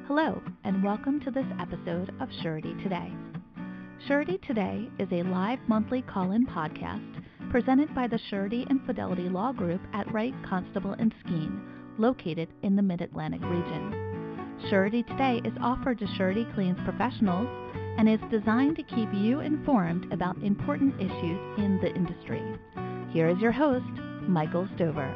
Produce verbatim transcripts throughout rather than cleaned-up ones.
Hello, and welcome to this episode of Surety Today. Surety Today is a live monthly call-in podcast presented by the Surety and Fidelity Law Group at Wright, Constable and Skeen, located in the Mid-Atlantic region. Surety Today is offered to surety claims professionals and is designed to keep you informed about important issues in the industry. Here is your host, Michael Stover.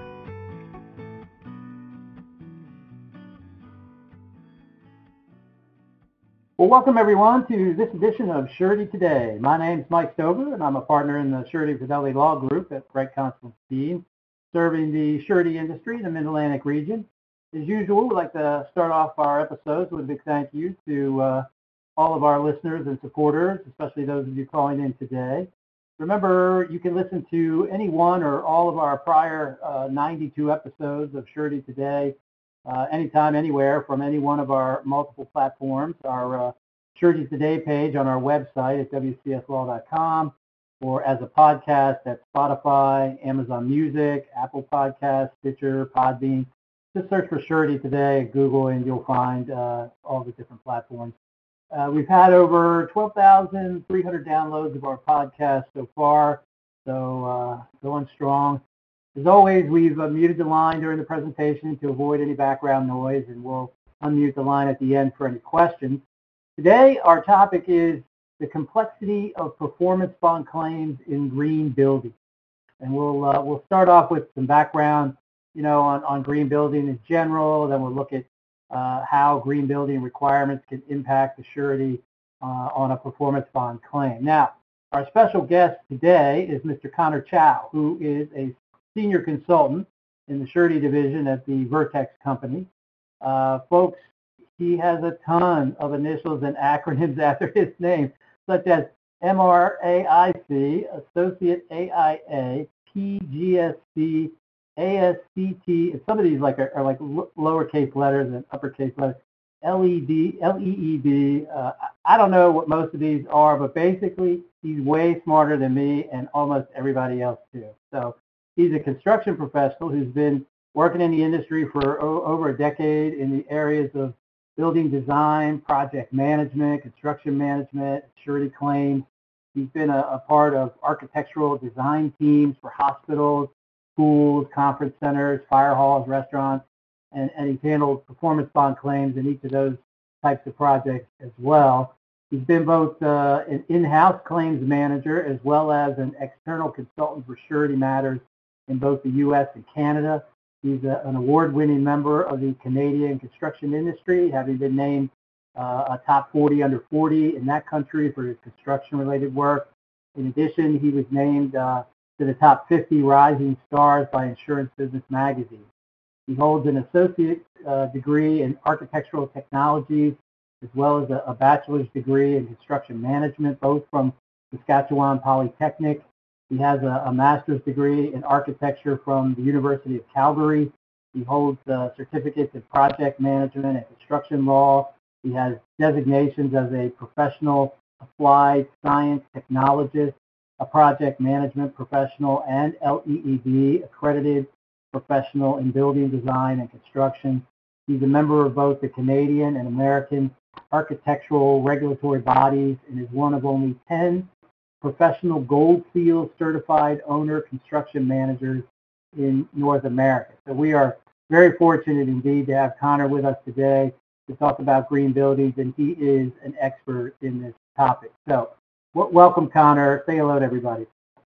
Well, welcome everyone to this edition of Surety Today. My name's Mike Stover, and I'm a partner in the Surety and Fidelity Law Group at Wright, Constable and Skeen, serving the surety industry in the Mid-Atlantic region. As usual, we'd like to start off our episodes with a big thank you to uh, all of our listeners and supporters, especially those of you calling in today. Remember, you can listen to any one or all of our prior uh, ninety-two episodes of Surety Today Uh, anytime, anywhere, from any one of our multiple platforms. Our uh, Surety Today page on our website at w c s law dot com, or as a podcast at Spotify, Amazon Music, Apple Podcasts, Stitcher, Podbean. Just search for Surety Today at Google and you'll find uh, all the different platforms. Uh, we've had over twelve thousand three hundred downloads of our podcast so far, so uh, going strong. As always, we've uh, muted the line during the presentation to avoid any background noise, and we'll unmute the line at the end for any questions. Today, our topic is the complexity of performance bond claims in green building. And we'll uh, we'll start off with some background, you know, on, on green building in general. Then we'll look at uh, how green building requirements can impact the surety uh, on a performance bond claim. Now, our special guest today is Mister Connor Chow, who is a senior consultant in the surety division at the Vertex Company. Uh, folks, he has a ton of initials and acronyms after his name, such as M R A I C, Associate A I A, P G S C, A S C T, and some of these like are, are like lowercase letters and uppercase letters, L E D, L E E D. Uh, I don't know what most of these are, but basically he's way smarter than me and almost everybody else too. So he's a construction professional who's been working in the industry for o- over a decade in the areas of building design, project management, construction management, surety claims. He's been a, a part of architectural design teams for hospitals, schools, conference centers, fire halls, restaurants, and, and he's handled performance bond claims in each of those types of projects as well. He's been both uh, an in-house claims manager as well as an external consultant for surety matters in both the U S and Canada. He's a, an award-winning member of the Canadian construction industry, having been named uh, a top forty under forty in that country for his construction-related work. In addition, he was named uh, to the top fifty rising stars by Insurance Business Magazine. He holds an associate uh, degree in architectural technologies, as well as a, a bachelor's degree in construction management, both from Saskatchewan Polytechnic. He has a, a master's degree in architecture from the University of Calgary. He holds uh, certificates in project management and construction law. He has designations as a professional applied science technologist, a project management professional, and L E E D accredited professional in building design and construction. He's a member of both the Canadian and American architectural regulatory bodies and is one of only ten professional Gold Seal certified owner construction managers in North America. So we are very fortunate indeed to have Connor with us today to talk about green buildings, and he is an expert in this topic. So w- welcome, Connor. Say hello to everybody.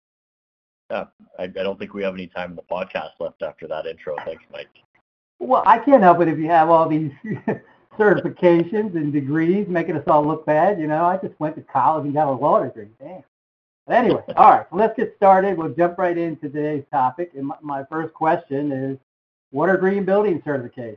Yeah, I, I don't think we have any time in the podcast left after that intro. Thanks, Mike. Well, I can't help it if you have all these certifications and degrees making us all look bad. You know, I just went to college and got a law degree. Damn. But anyway, all right, so let's get started. We'll jump right into today's topic. And my, my first question is, what are green building certifications?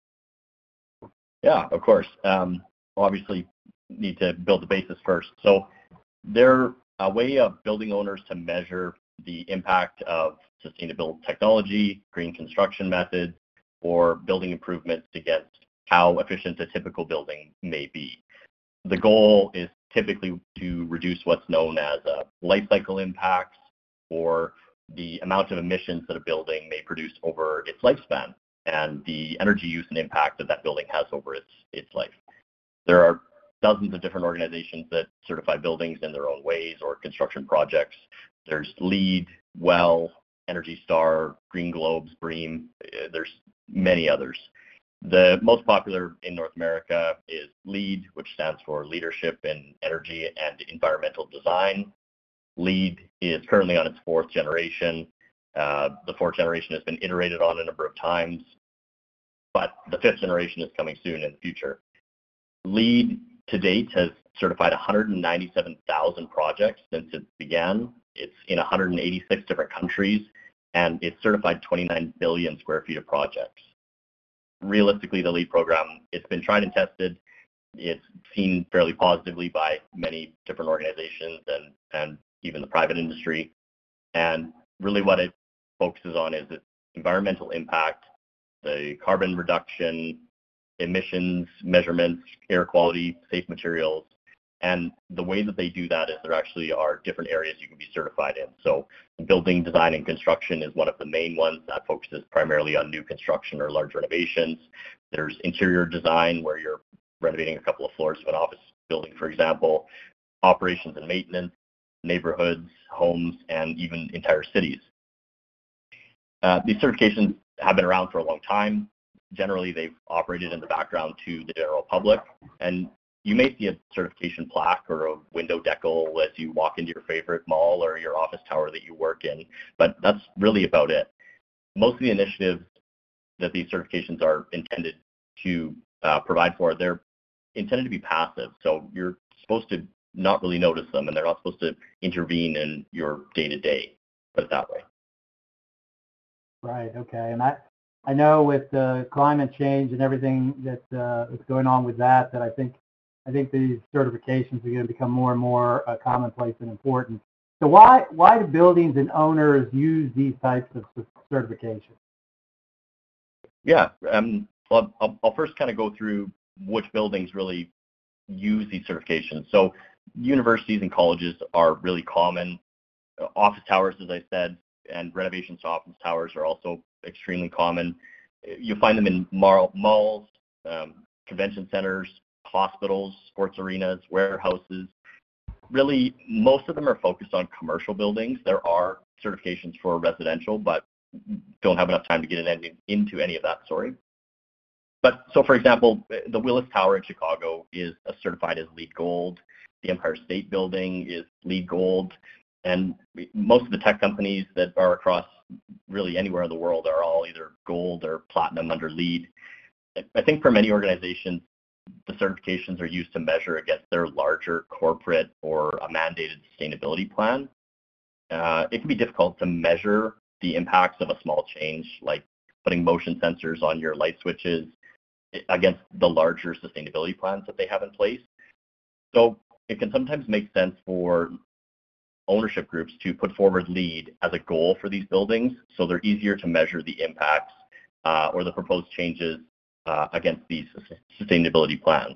Yeah, of course. Um, obviously, need to build the basis first. So they're a way of building owners to measure the impact of sustainable technology, green construction methods, or building improvements against how efficient a typical building may be. The goal is typically to reduce what's known as uh, life cycle impacts, or the amount of emissions that a building may produce over its lifespan. and the energy use and impact that that building has over its, its life. There are dozens of different organizations that certify buildings in their own ways or construction projects. There's LEED, WELL, Energy Star, Green Globes, BREEAM. There's many others. The most popular in North America is LEED, which stands for Leadership in Energy and Environmental Design. LEED is currently on its fourth generation. Uh, the fourth generation has been iterated on a number of times, but the fifth generation is coming soon in the future. LEED to date has certified one hundred ninety-seven thousand projects since it began. It's in one hundred eighty-six different countries, and it's certified twenty-nine billion square feet of projects. Realistically, the LEED program, it's been tried and tested. It's seen fairly positively by many different organizations and, and even the private industry. And really what it focuses on is its environmental impact, the carbon reduction, emissions, measurements, air quality, safe materials. And the way that they do that is there actually are different areas you can be certified in. So building design and construction is one of the main ones that focuses primarily on new construction or large renovations. There's interior design, where you're renovating a couple of floors of an office building, for example, operations and maintenance, neighborhoods, homes, and even entire cities. Uh, these certifications have been around for a long time. Generally, they've operated in the background to the general public, and you may see a certification plaque or a window decal as you walk into your favorite mall or your office tower that you work in, but that's really about it. Most of the initiatives that these certifications are intended to uh, provide for, they're intended to be passive, so you're supposed to not really notice them, and they're not supposed to intervene in your day-to-day, put it that way. Right, okay. And I, I know with uh, climate change and everything that uh, is going on with that, that I think I think these certifications are going to become more and more uh, commonplace and important. So why why do buildings and owners use these types of certifications? Yeah, um, well, I'll, I'll first kind of go through which buildings really use these certifications. So universities and colleges are really common. Office towers, as I said, and renovations to office towers are also extremely common. You'll find them in malls, um, convention centers, hospitals, sports arenas, warehouses. Really, most of them are focused on commercial buildings. There are certifications for residential, but don't have enough time to get in, into any of that, sorry. But so, for example, the Willis Tower in Chicago is certified as LEED Gold. The Empire State Building is LEED Gold. And most of the tech companies that are across really anywhere in the world are all either gold or platinum under LEED. I think for many organizations, the certifications are used to measure against their larger corporate or a mandated sustainability plan. Uh, it can be difficult to measure the impacts of a small change, like putting motion sensors on your light switches, against the larger sustainability plans that they have in place. So it can sometimes make sense for ownership groups to put forward LEED as a goal for these buildings, so they're easier to measure the impacts uh, or the proposed changes uh, against these sustainability plans.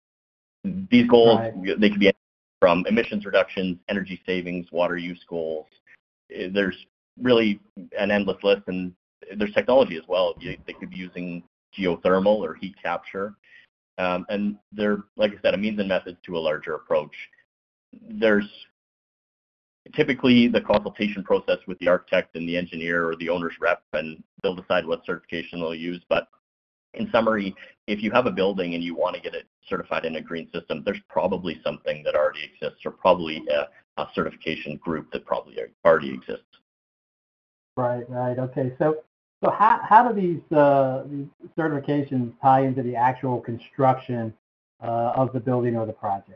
These goals, right, they can be from emissions reductions, energy savings, water use goals. There's really an endless list, and there's technology as well. They could be using geothermal or heat capture. Um, and they're, like I said, a means and methods to a larger approach. There's typically the consultation process with the architect and the engineer or the owner's rep, and they'll decide what certification they'll use. But in summary, if you have a building and you want to get it certified in a green system, there's probably something that already exists, or probably a, a certification group that probably already exists. Right, right. Okay. So, so how, how do these, uh, these certifications tie into the actual construction uh, of the building or the project?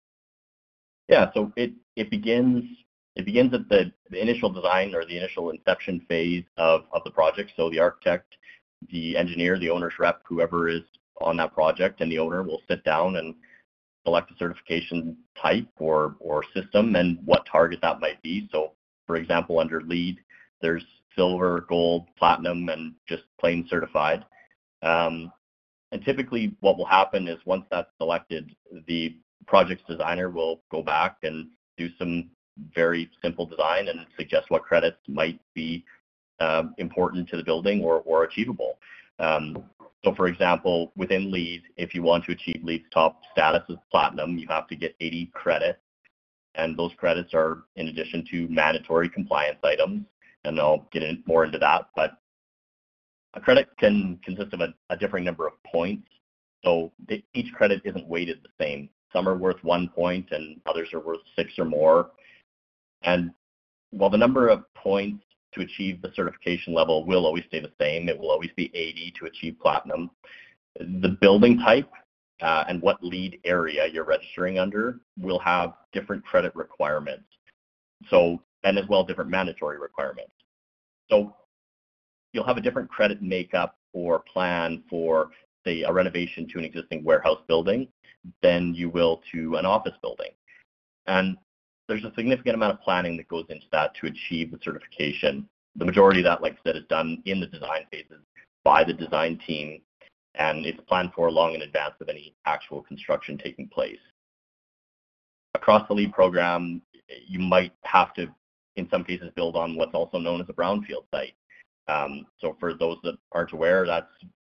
Yeah, so it, it begins it begins at the, the initial design or the initial inception phase of, of the project. So the architect, the engineer, the owner's rep, whoever is on that project, and the owner will sit down and select a certification type or, or system and what target that might be. So, for example, under LEED, there's silver, gold, platinum, and just plain certified. Um, and typically what will happen is once that's selected, the project's designer will go back and do some very simple design and suggest what credits might be uh, important to the building or, or achievable. Um, so for example, within LEED, if you want to achieve LEED's top status as platinum, you have to get eighty credits. And those credits are in addition to mandatory compliance items. And I'll get in more into that. But a credit can consist of a, a differing number of points. So they, each credit isn't weighted the same. Some are worth one point and others are worth six or more. And while the number of points to achieve the certification level will always stay the same, it will always be eighty to achieve platinum. The building type uh, and what LEED area you're registering under will have different credit requirements. So, and as well different mandatory requirements. So you'll have a different credit makeup or plan for, say, a renovation to an existing warehouse building than you will to an office building. And there's a significant amount of planning that goes into that to achieve the certification. The majority of that, like I said, is done in the design phases by the design team, and it's planned for long in advance of any actual construction taking place. Across the LEED program, you might have to, in some cases, build on what's also known as a brownfield site. Um, so for those that aren't aware, that's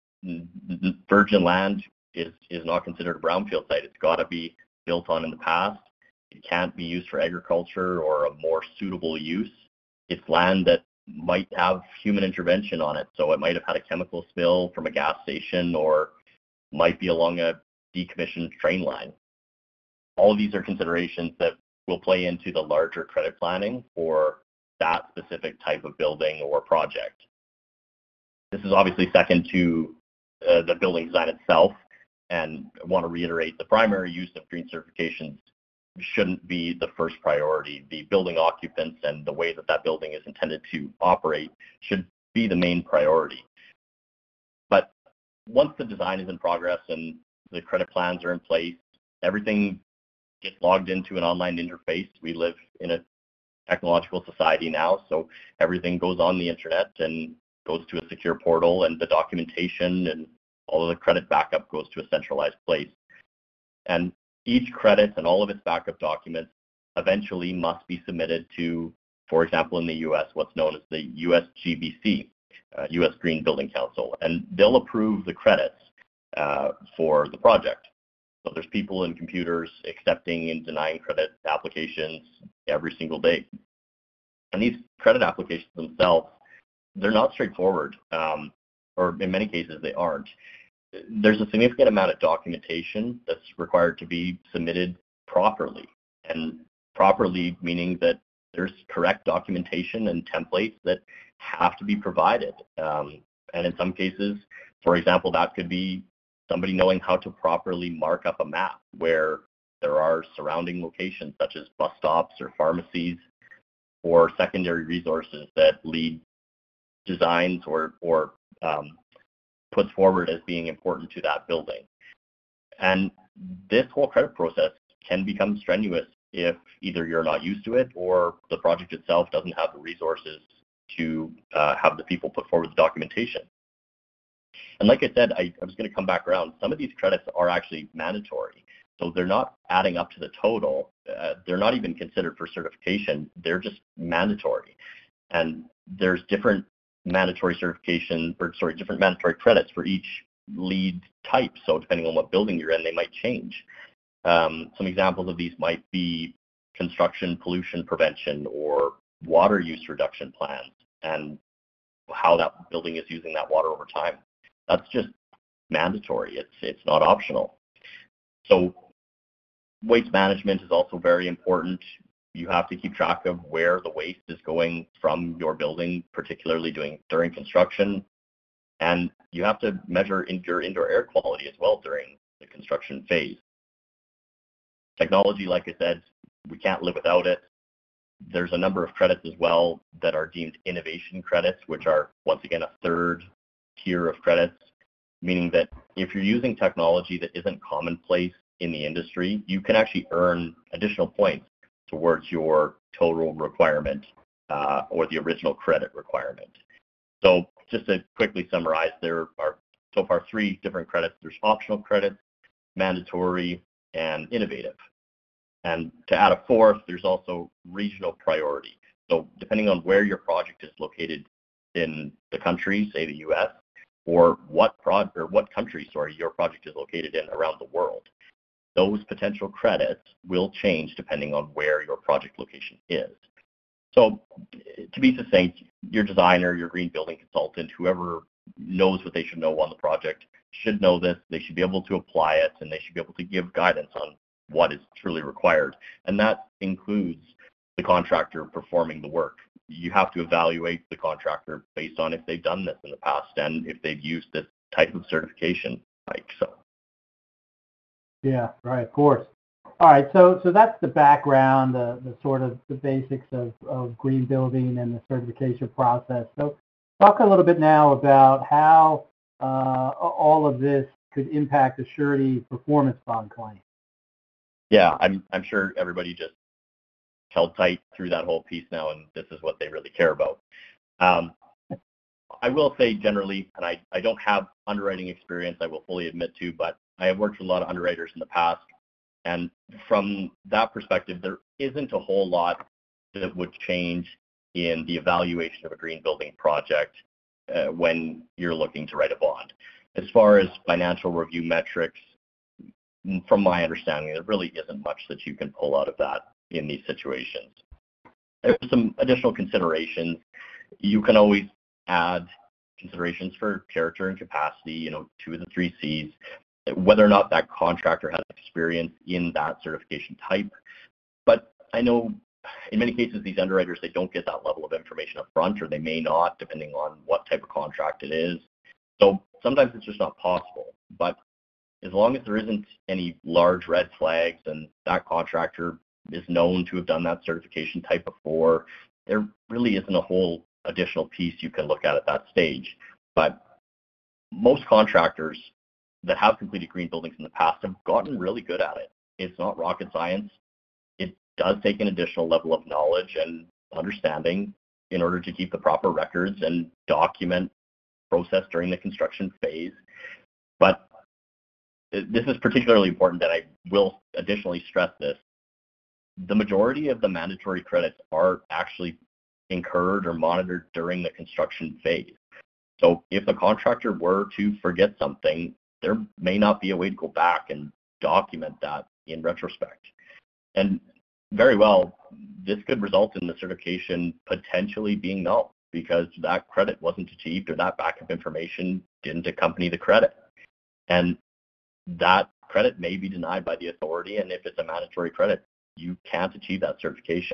virgin land is, is not considered a brownfield site. It's got to be built on in the past. It can't be used for agriculture or a more suitable use. It's land that might have human intervention on it. So it might have had a chemical spill from a gas station or might be along a decommissioned train line. All of these are considerations that will play into the larger credit planning for that specific type of building or project. This is obviously second to uh, the building design itself, and I want to reiterate the primary use of green certifications shouldn't be the first priority. The building occupants and the way that that building is intended to operate should be the main priority. But once the design is in progress and the credit plans are in place, everything gets logged into an online interface. We live in a technological society now, so everything goes on the internet and goes to a secure portal, and the documentation and all of the credit backup goes to a centralized place. And each credit and all of its backup documents eventually must be submitted to, for example, in the U S, what's known as the U S G B C, uh, U S Green Building Council, and they'll approve the credits uh, for the project. So there's people and computers accepting and denying credit applications every single day. And these credit applications themselves, they're not straightforward, um, or in many cases they aren't. There's a significant amount of documentation that's required to be submitted properly, and properly meaning that there's correct documentation and templates that have to be provided. Um, and in some cases, for example, that could be somebody knowing how to properly mark up a map where there are surrounding locations such as bus stops or pharmacies or secondary resources that LEED designs or, or um, puts forward as being important to that building. And this whole credit process can become strenuous if either you're not used to it or the project itself doesn't have the resources to uh, have the people put forward the documentation. And like I said, I, I was going to come back around. Some of these credits are actually mandatory. So they're not adding up to the total. Uh, they're not even considered for certification. They're just mandatory. And there's different mandatory certification, or sorry, different mandatory credits for each LEED type. So depending on what building you're in, they might change. Um, some examples of these might be construction pollution prevention or water use reduction plans and how that building is using that water over time. That's just mandatory. It's, it's not optional. So waste management is also very important. You have to keep track of where the waste is going from your building, particularly doing, during construction. And you have to measure in your indoor air quality as well during the construction phase. Technology, like I said, we can't live without it. There's a number of credits as well that are deemed innovation credits, which are, once again, a third tier of credits, meaning that if you're using technology that isn't commonplace in the industry, you can actually earn additional points towards your total requirement uh, or the original credit requirement. So just to quickly summarize, there are so far three different credits. There's optional credits, mandatory, and innovative. And to add a fourth, there's also regional priority. So depending on where your project is located in the country, say the U S, or what prod or what country, sorry, your project is located in around the world. Those potential credits will change depending on where your project location is. So to be succinct, your designer, your green building consultant, whoever knows what they should know on the project should know this. They should be able to apply it, and they should be able to give guidance on what is truly required. And that includes the contractor performing the work. You have to evaluate the contractor based on if they've done this in the past and if they've used this type of certification. Like so. Yeah, right, of course. All right, so so that's the background, uh, the sort of the basics of, of green building and the certification process. So talk a little bit now about how uh, all of this could impact a surety performance bond claim. Yeah, I'm I'm sure everybody just held tight through that whole piece now, and this is what they really care about. Um, I will say generally, and I, I don't have underwriting experience, I will fully admit to, but I have worked with a lot of underwriters in the past, and from that perspective, there isn't a whole lot that would change in the evaluation of a green building project uh, when you're looking to write a bond. As far as financial review metrics, from my understanding, there really isn't much that you can pull out of that in these situations. There's some additional considerations. You can always add considerations for character and capacity, you know, two of the three C's, whether or not that contractor has experience in that certification type. But I know in many cases, these underwriters, they don't get that level of information up front, or they may not, depending on what type of contract it is. So sometimes it's just not possible. But as long as there isn't any large red flags and that contractor is known to have done that certification type before, there really isn't a whole additional piece you can look at at that stage. But most contractors that have completed green buildings in the past have gotten really good at it. It's not rocket science. It does take an additional level of knowledge and understanding in order to keep the proper records and document process during the construction phase. But this is particularly important, that I will additionally stress this. The majority of the mandatory credits are actually incurred or monitored during the construction phase. So if the contractor were to forget something, there may not be a way to go back and document that in retrospect. And very well, this could result in the certification potentially being null because that credit wasn't achieved or that backup information didn't accompany the credit. And that credit may be denied by the authority, and if it's a mandatory credit, you can't achieve that certification.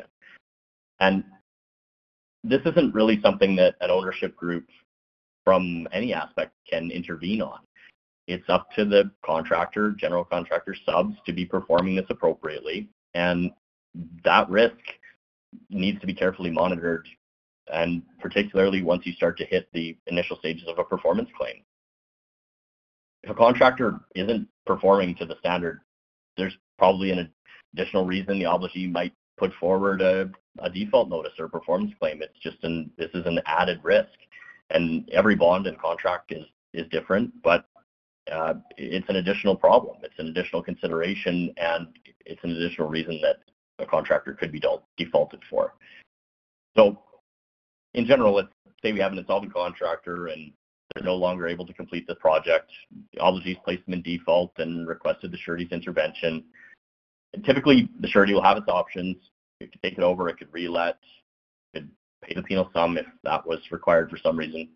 And this isn't really something that an ownership group from any aspect can intervene on. It's up to the contractor, general contractor subs, to be performing this appropriately, and that risk needs to be carefully monitored, and particularly once you start to hit the initial stages of a performance claim. If a contractor isn't performing to the standard, there's probably an additional reason the obligee might put forward a, a default notice or a performance claim. It's just an, this is an added risk. And every bond and contract is, is different, but uh, it's an additional problem. It's an additional consideration, and it's an additional reason that a contractor could be defaulted for. So in general, let's say we have an insolvent contractor and they're no longer able to complete the project. The obligees placed them in default and requested the surety's intervention. And typically, the surety will have its options. It could take it over, it could relet, it could pay the penal sum if that was required for some reason.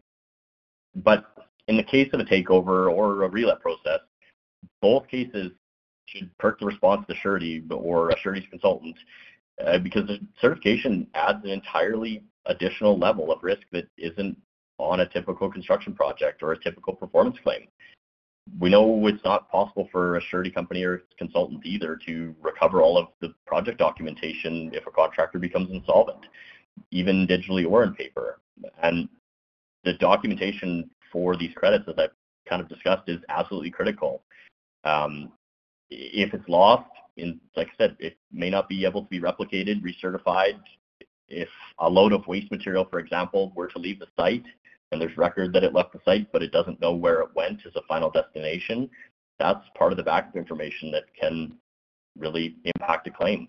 But in the case of a takeover or a relet process, both cases should perk the response to the surety or a surety's consultant uh, because the certification adds an entirely additional level of risk that isn't on a typical construction project or a typical performance claim. We know it's not possible for a surety company or consultant either to recover all of the project documentation if a contractor becomes insolvent, even digitally or in paper. And the documentation for these credits, as I've kind of discussed, is absolutely critical. Um, if it's lost, in, like I said, it may not be able to be replicated, recertified. If a load of waste material, for example, were to leave the site, and there's record that it left the site, but it doesn't know where it went as a final destination, that's part of the backup information that can really impact a claim.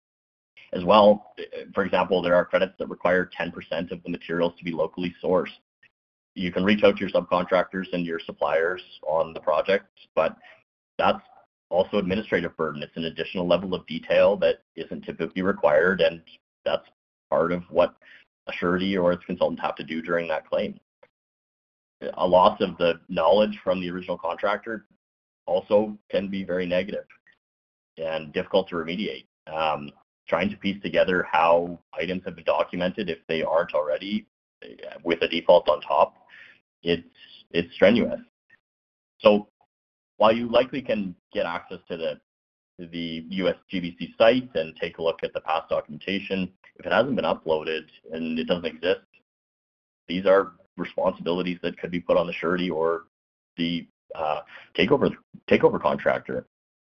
As well, for example, there are credits that require ten percent of the materials to be locally sourced. you can reach out to your subcontractors and your suppliers on the project, but that's also administrative burden. It's an additional level of detail that isn't typically required, and that's part of what a surety or its consultant have to do during that claim. A loss of the knowledge from the original contractor also can be very negative and difficult to remediate. Um, trying to piece together how items have been documented, if they aren't already, with a default on top, it's it's strenuous. So while you likely can get access to the to the U S G B C site and take a look at the past documentation, if it hasn't been uploaded and it doesn't exist, these are responsibilities that could be put on the surety or the uh, takeover takeover contractor.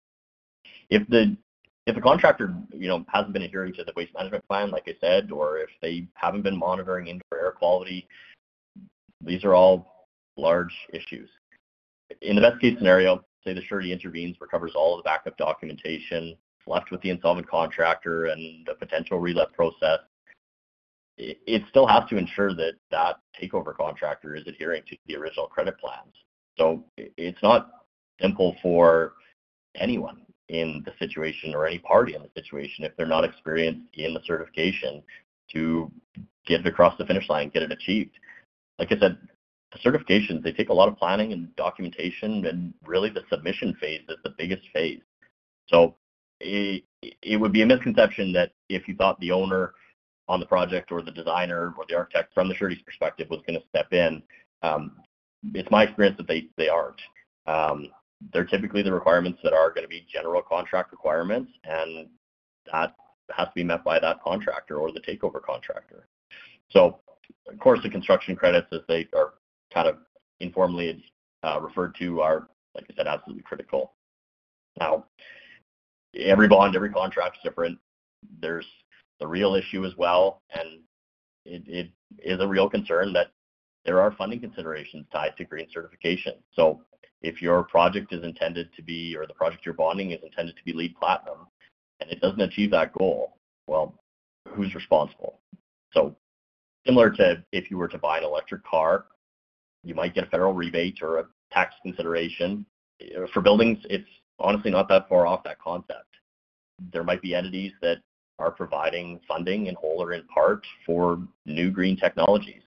If the if the contractor, you know, hasn't been adhering to the waste management plan, like I said, or if they haven't been monitoring indoor air quality, these are all large issues. In the best case scenario, say the surety intervenes, recovers all of the backup documentation, left with the insolvent contractor and a potential relet process. It, it still has to ensure that that takeover contractor is adhering to the original credit plans. So it's not simple for anyone in the situation or any party in the situation if they're not experienced in the certification to get it across the finish line, get it achieved. Like I said, the certifications, they take a lot of planning and documentation, and really the submission phase is the biggest phase. So it, it would be a misconception that if you thought the owner on the project or the designer or the architect from the surety's perspective was going to step in, um, it's my experience that they, they aren't. Um, they're typically the requirements that are going to be general contract requirements, and that has to be met by that contractor or the takeover contractor. So, of course, the construction credits, as they are kind of informally uh, referred to, are, like I said, absolutely critical. Now, every bond, every contract is different. There's the real issue as well, and it, it is a real concern that there are funding considerations tied to green certification. So if your project is intended to be, or the project you're bonding is intended to be LEED Platinum, and it doesn't achieve that goal, well, who's responsible? So similar to if you were to buy an electric car, you might get a federal rebate or a tax consideration. For buildings, it's honestly not that far off that concept. There might be entities that are providing funding in whole or in part for new green technologies,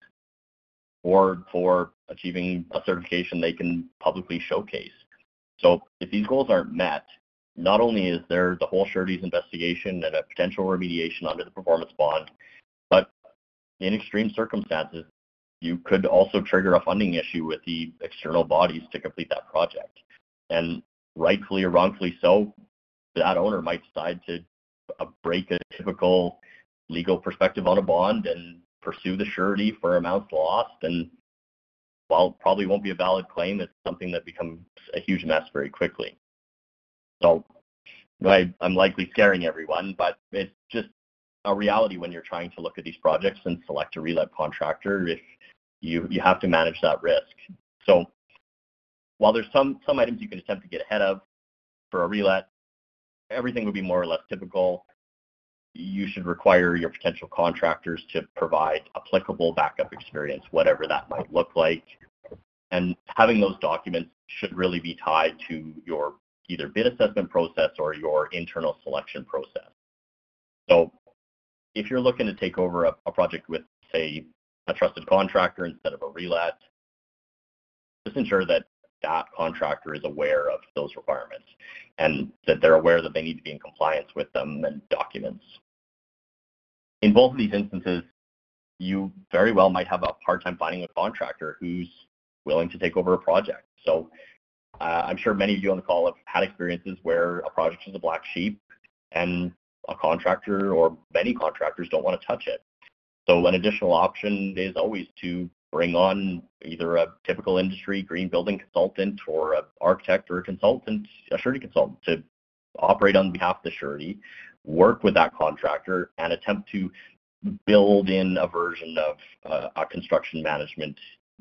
or for achieving a certification they can publicly showcase. So if these goals aren't met, not only is there the whole surety's investigation and a potential remediation under the performance bond, but in extreme circumstances, you could also trigger a funding issue with the external bodies to complete that project. And rightfully or wrongfully so, that owner might decide to uh, break a typical legal perspective on a bond and pursue the surety for amounts lost. And while it probably won't be a valid claim, it's something that becomes a huge mess very quickly. So I, I'm likely scaring everyone, but it's just a reality when you're trying to look at these projects and select a relet contractor. If you you have to manage that risk. So while there's some some items you can attempt to get ahead of for a relet, everything would be more or less typical. You should require your potential contractors to provide applicable backup experience, whatever that might look like. And having those documents should really be tied to your either bid assessment process or your internal selection process. So if you're looking to take over a, a project with, say, a trusted contractor instead of a relet, just ensure that that contractor is aware of those requirements and that they're aware that they need to be in compliance with them and documents. In both of these instances, you very well might have a hard time finding a contractor who's willing to take over a project. So uh, I'm sure many of you on the call have had experiences where a project is a black sheep and a contractor or many contractors don't want to touch it. So an additional option is always to bring on either a typical industry green building consultant or an architect or a consultant, a surety consultant, to operate on behalf of the surety, work with that contractor, and attempt to build in a version of uh, a construction management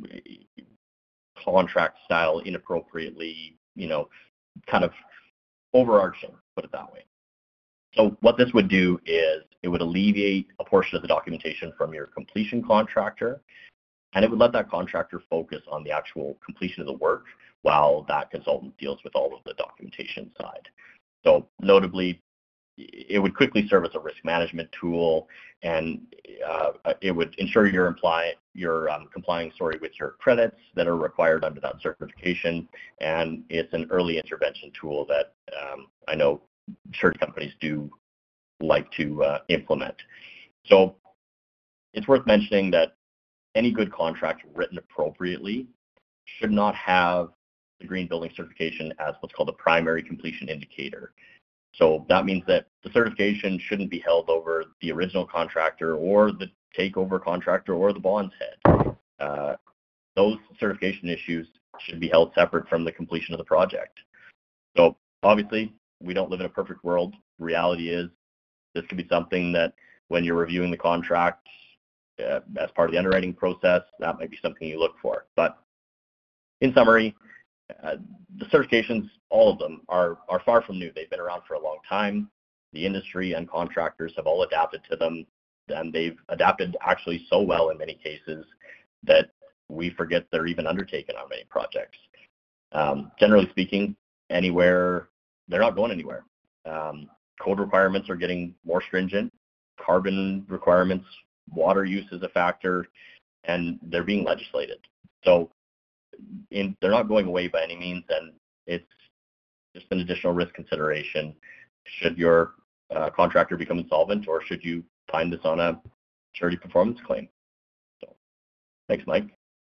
contract style inappropriately, you know, kind of overarching, put it that way. So what this would do is it would alleviate a portion of the documentation from your completion contractor and it would let that contractor focus on the actual completion of the work while that consultant deals with all of the documentation side. So notably, it would quickly serve as a risk management tool, and uh, it would ensure you're, imply, you're um, complying sorry, with your credits that are required under that certification, and it's an early intervention tool that um, I know surety companies do like to uh, implement. So it's worth mentioning that any good contract written appropriately should not have the green building certification as what's called a primary completion indicator. So that means that the certification shouldn't be held over the original contractor or the takeover contractor or the bond's head. Uh, those certification issues should be held separate from the completion of the project. So obviously, we don't live in a perfect world. Reality is this could be something that when you're reviewing the contract uh, as part of the underwriting process, that might be something you look for. But in summary, Uh, the certifications, all of them, are, are far from new. They've been around for a long time. The industry and contractors have all adapted to them, and they've adapted actually so well in many cases that we forget they're even undertaken on many projects. Um, generally speaking, anywhere, they're not going anywhere. Um, code requirements are getting more stringent. Carbon requirements, water use is a factor, and they're being legislated. So In, they're not going away by any means, and it's just an additional risk consideration should your uh, contractor become insolvent, or should you find this on a surety performance claim. So, thanks, Mike.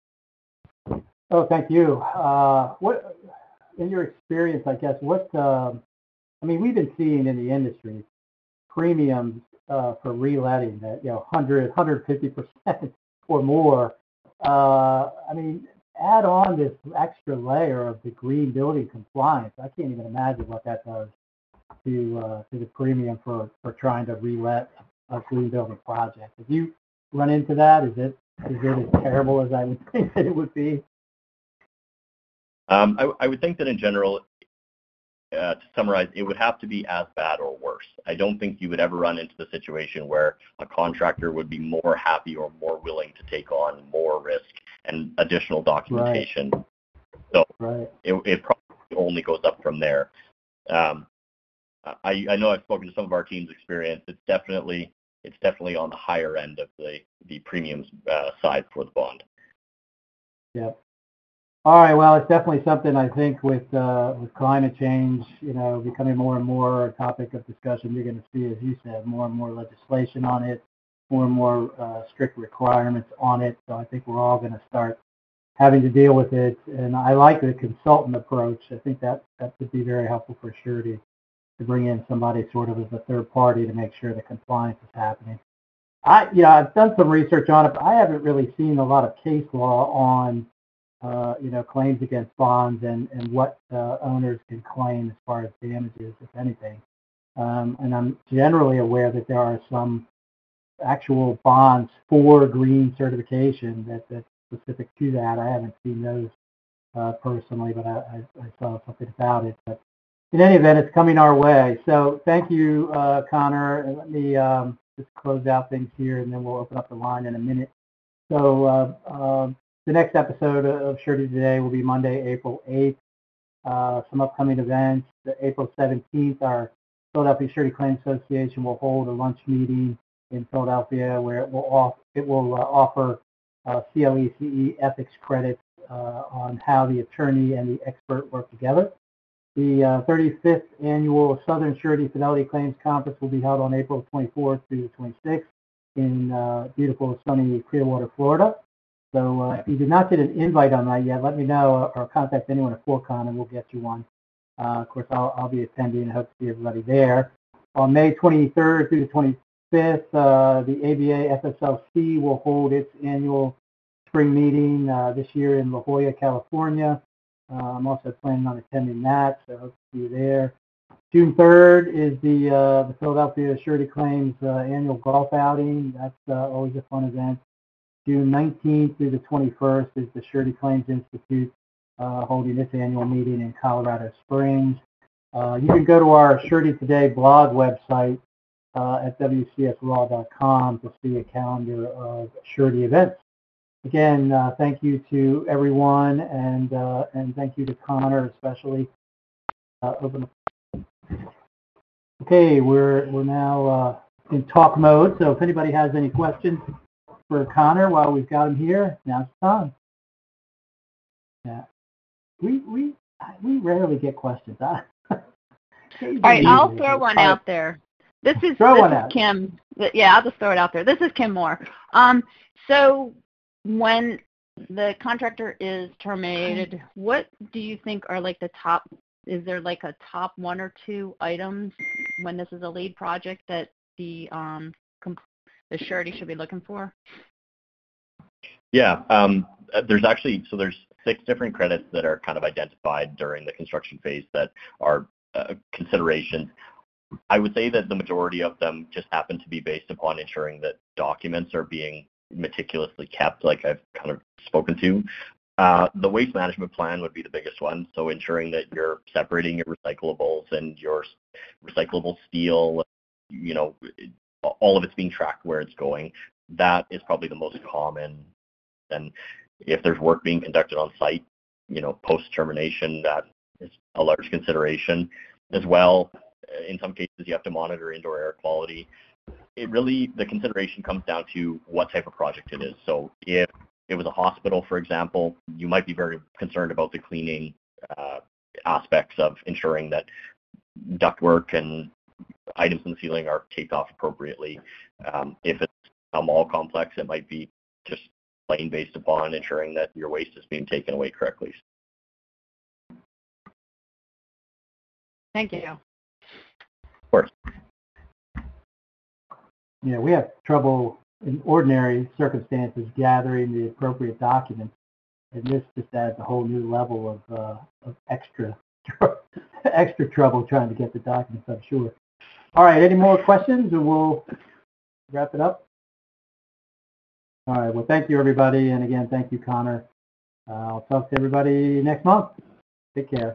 Oh, thank you. Uh, what, in your experience, I guess, what, uh, I mean, we've been seeing in the industry premiums uh, for reletting that, you know, one hundred, one hundred fifty percent or more. Uh, I mean, add on this extra layer of the green building compliance. I can't even imagine what that does to uh, to the premium for, for trying to relet a green building project. If you run into that, is it is it as terrible as I would think that it would be? Um, I, I would think that in general, uh, to summarize, it would have to be as bad or worse. I don't think you would ever run into the situation where a contractor would be more happy or more willing to take on more risk and additional documentation. Right. So right. It, it probably only goes up from there. Um, I, I know I've spoken to some of our team's experience. It's definitely it's definitely on the higher end of the the premiums uh, side for the bond. Yeah. All right. Well, it's definitely something I think with uh, with climate change, you know, becoming more and more a topic of discussion. You're going to see, as you said, more and more legislation on it, more and more uh, strict requirements on it. So I think we're all going to start having to deal with it. And I like the consultant approach. I think that that could be very helpful for surety to bring in somebody sort of as a third party to make sure the compliance is happening. I, you know, I've done some research on it, but I haven't really seen a lot of case law on, uh, you know, claims against bonds and, and what uh, owners can claim as far as damages, if anything. Um, and I'm generally aware that there are some actual bonds for green certification that, that's specific to that. I haven't seen those uh, personally, but I, I, I saw something about it. But in any event, it's coming our way. So thank you, uh, Connor. And let me um, just close out things here, and then we'll open up the line in a minute. So uh, uh, the next episode of Surety Today will be Monday, April eighth. Uh, some upcoming events. April seventeenth, our Philadelphia Surety Claims Association will hold a lunch meeting in Philadelphia where it will, off, it will uh, offer uh, C L E C E ethics credits uh, on how the attorney and the expert work together. The uh, thirty-fifth annual Southern Surety Fidelity Claims Conference will be held on April twenty-fourth through the twenty-sixth in uh, beautiful sunny Clearwater, Florida. So uh, if you did not get an invite on that yet, let me know or contact anyone at Forecon and we'll get you one. Uh, of course, I'll, I'll be attending and hope to see everybody there. On May twenty-third through the twenty-fifth, uh, the A B A F S L C will hold its annual spring meeting uh, this year in La Jolla, California. Uh, I'm also planning on attending that, so hope to see you there. June third is the uh, the Philadelphia Surety Claims uh, annual golf outing. That's uh, always a fun event. June nineteenth through the twenty-first is the Surety Claims Institute uh, holding its annual meeting in Colorado Springs. Uh, you can go to our Surety Today blog website uh, at W C S law dot com to see a calendar of surety events. again, uh, thank you to everyone, and uh, and thank you to Connor especially. Uh, open. Okay, we're we're now uh, in talk mode. So if anybody has any questions for Connor while we've got him here, now's the time. Yeah, we we we rarely get questions. Huh? All right, I'll throw one out there. This is, this is Kim. Yeah, I'll just throw it out there. This is Kim Moore. Um, so when the contractor is terminated, what do you think are like the top, is there like a top one or two items when this is a lead project that the um, the surety should be looking for? Yeah, um, there's actually, so there's six different credits that are kind of identified during the construction phase that are uh, considerations. I would say that the majority of them just happen to be based upon ensuring that documents are being meticulously kept, like I've kind of spoken to. Uh, the waste management plan would be the biggest one, so ensuring that you're separating your recyclables and your recyclable steel, you know, all of it's being tracked where it's going. That is probably the most common. And if there's work being conducted on site, you know, post-termination, that is a large consideration as well. In some cases, you have to monitor indoor air quality. It really, the consideration comes down to what type of project it is. So if it was a hospital, for example, you might be very concerned about the cleaning uh, aspects of ensuring that ductwork and items in the ceiling are taped off appropriately. Um, if it's a mall complex, it might be just plain based upon ensuring that your waste is being taken away correctly. Thank you. Of course. Yeah, we have trouble in ordinary circumstances gathering the appropriate documents, and this just adds a whole new level of, uh, of extra extra trouble trying to get the documents, I'm sure. All right, any more questions, and we'll wrap it up? All right, well, thank you, everybody, and again, thank you, Connor. Uh, I'll talk to everybody next month. Take care.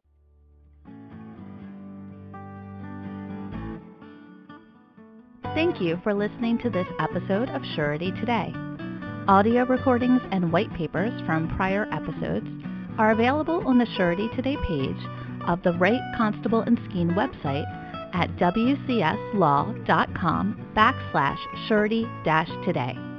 Thank you for listening to this episode of Surety Today. Audio recordings and white papers from prior episodes are available on the Surety Today page of the Wright Constable and Skeen website at w c s law dot com backslash surety dash today.